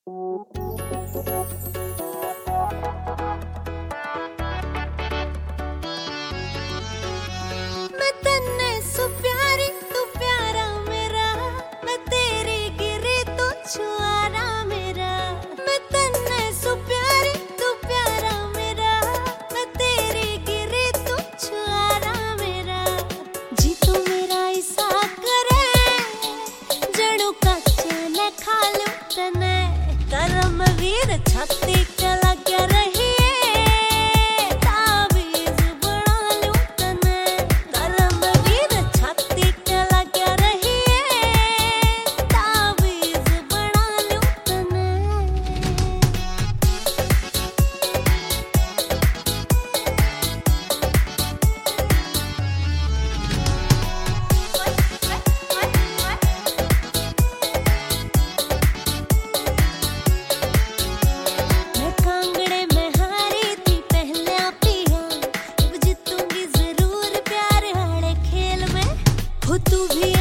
मैं तन्ने सो प्यारी तू प्यारा मेरा, मैं तेरी गिरी तू छुआरा मेरा। मैं तन्ने सो प्यारी तू प्यारा मेरा, मैं तेरी गिरी तू छुआरा मेरा। जी तू मेरा ऐसा करे जड़ू कच्चे ने खा लूं तने, करम वीर छाती के लगे रही तू भी